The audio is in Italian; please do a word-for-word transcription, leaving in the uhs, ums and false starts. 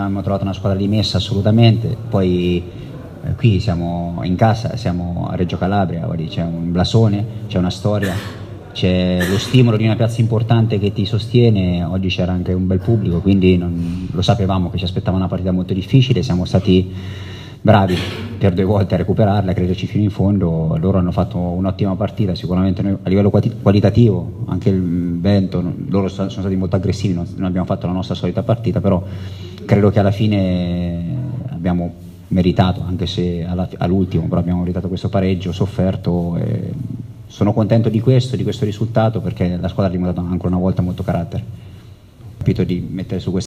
abbiamo trovato una squadra rimessa assolutamente, poi eh, qui siamo in casa, siamo a Reggio Calabria, c'è un blasone, c'è una storia, c'è lo stimolo di una piazza importante che ti sostiene. Oggi c'era anche un bel pubblico, quindi non, lo sapevamo che ci aspettava una partita molto difficile, siamo stati bravi per due volte a recuperarla, crederci fino in fondo. Loro hanno fatto un'ottima partita, sicuramente noi a livello qualitativo, anche il vento, loro sono stati molto aggressivi, non, non abbiamo fatto la nostra solita partita, però credo che alla fine abbiamo meritato, anche se alla, all'ultimo, però abbiamo meritato questo pareggio, sofferto, e sono contento di questo, di questo risultato, perché la squadra ha dimostrato ancora una volta molto carattere. Ho capito di mettere su questa